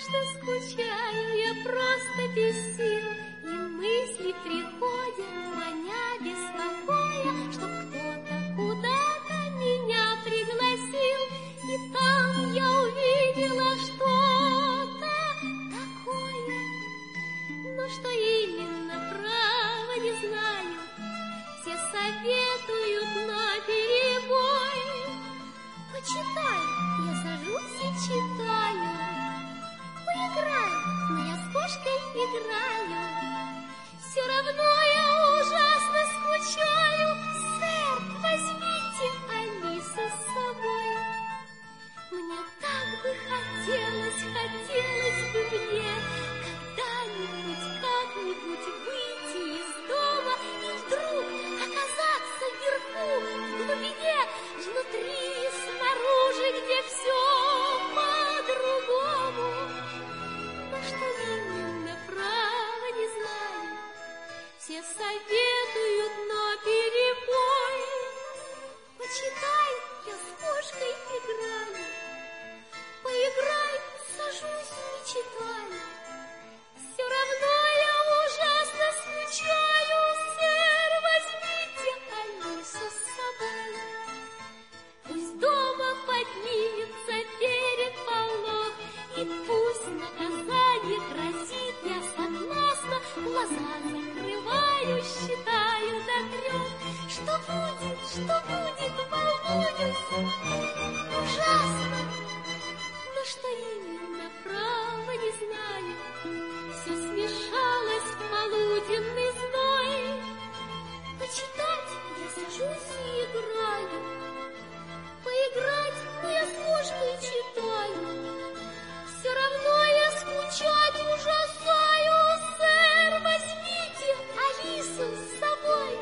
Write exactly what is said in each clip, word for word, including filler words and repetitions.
что скучаю я просто без сил, и мысли приходят, маня беспокоя, чтоб кто-то куда-то меня пригласил, и там я увидела что-то такое, но что именно, право не знаю. Все советуют наперебой. Почитай, я сажусь и читаю. Поиграй, но я с кошкой играю. Все равно я ужасно скучаю. Сэр, возьмите Алису с собой. Мне так бы хотелось, хотелось бы мне когда-нибудь, как-нибудь выйти из дома и вдруг оказаться вверху, в глубине, внутри, снаружи, где все по-другому. Но что именно, право не знаю. Все советуют наперебой. Почитай, я с кошкой играю. Поиграй, сажусь и читаю. Все равно я ужасно скучаю. Сэр, возьмите Алису с собой. Пусть дома поднимется переполох, и пусть наказание грозит, я согласна. Глаза закрываю, считаю до трех. Что будет, что будет, волнуюсь. Ужасно. Но что именно, право не знаю. Все смешалось в полуденный зной. Почитать я сажусь и играю. Поиграть, но я с кошкой читаю. Все равно я скучать ужасаю. Сэр, возьмите Алису с собой.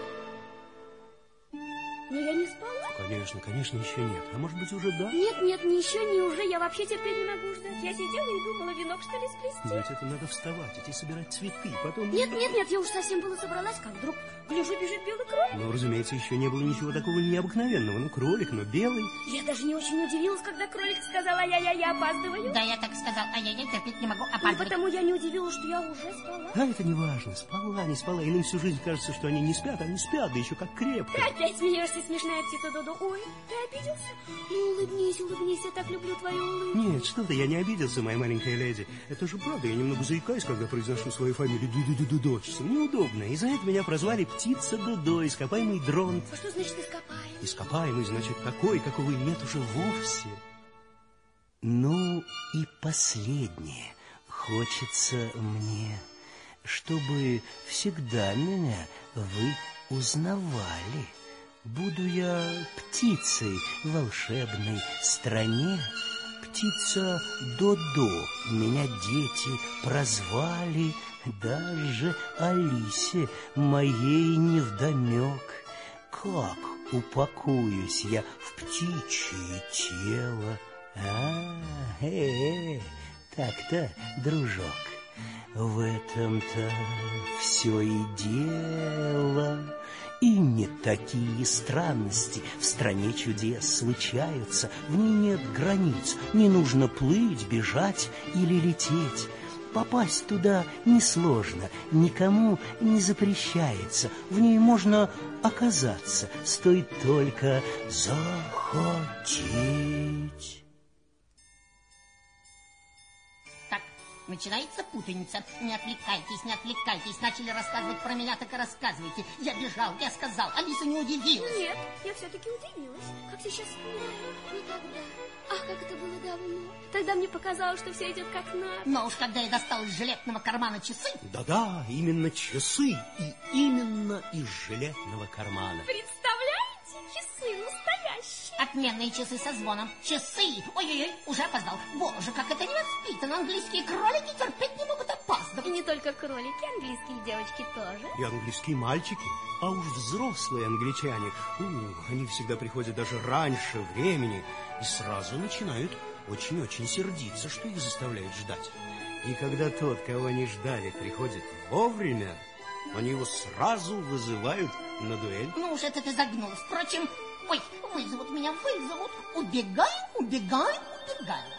Но я не спала. Конечно, конечно, еще нет. А может быть, уже да? Нет, нет, не еще, не уже. Я вообще терпеть не могу ждать. Я сидела и думала, венок, что ли, сплести. Ведь это надо вставать, идти собирать цветы, потом... Нет, нет, нет, я уж совсем была собралась, как вдруг гляжу, бежит белый кролик. Ну, разумеется, еще не было ничего такого необыкновенного. Ну, кролик, но белый. Я даже не очень удивилась, когда кролик сказал, ай-яй-яй, я опаздываю. Да, я так сказал, ай-яй-яй, терпеть не могу, И опаздывать. потому я не удивилась, что я уже спала. А это не важно, спала, не спала. Иным всю жизнь кажется, что они не спят, они спят, да еще как крепко. Ты опять смеешься, смешная птица Додо. Ой, ты обиделся? Ну, улыбнись, улыбнись, я так люблю твою улыбку. Нет, что-то я не обиделся, моя маленькая леди. Это же правда, я немного заикаюсь, когда произношу свою фамилию Ду-ду-ду-ду-ду. Неудобно. И за это меня прозвали птица Додо, ископаемый дрон. А что значит ископаемый? Ископаемый, значит, такой, какого и нет уже вовсе. Ну и последнее. Хочется мне, чтобы всегда меня вы узнавали. Буду я птицей в волшебной стране. Птица Додо меня дети прозвали. Даже Алисе моей невдомек. Как упакуюсь я в птичье тело? А, э, так-то, дружок, в этом-то все и дело. И не такие странности в стране чудес случаются. В ней нет границ, не нужно плыть, бежать или лететь. Попасть туда несложно, никому не запрещается. В ней можно оказаться, стоит только захотеть. Начинается путаница. Не отвлекайтесь, не отвлекайтесь. Начали рассказывать про меня, так и рассказывайте. Я бежал, я сказал. Алиса не удивилась. Нет, я все-таки удивилась. Как сейчас вспоминаю. Ну тогда. Ах, как это было давно. Тогда мне показалось, что все идет как надо. Но уж когда я достал из жилетного кармана часы... Да-да, именно часы. И именно из жилетного кармана. Представляете? Часы настоящие. Отменные часы со звоном. Часы! Ой-ой-ой, уже опоздал. Боже, как это невоспитанно. Английские кролики терпеть не могут опаздывать. И не только кролики, английские девочки тоже. И английские мальчики. А уж взрослые англичане, у, они всегда приходят даже раньше времени и сразу начинают очень-очень сердиться, что их заставляют ждать. И когда тот, кого они ждали, приходит вовремя, они его сразу вызывают на дуэль. Ну уж это ты загнул. Впрочем, ой, вызовут меня, вызовут. Убегаем, убегаем, убегаем.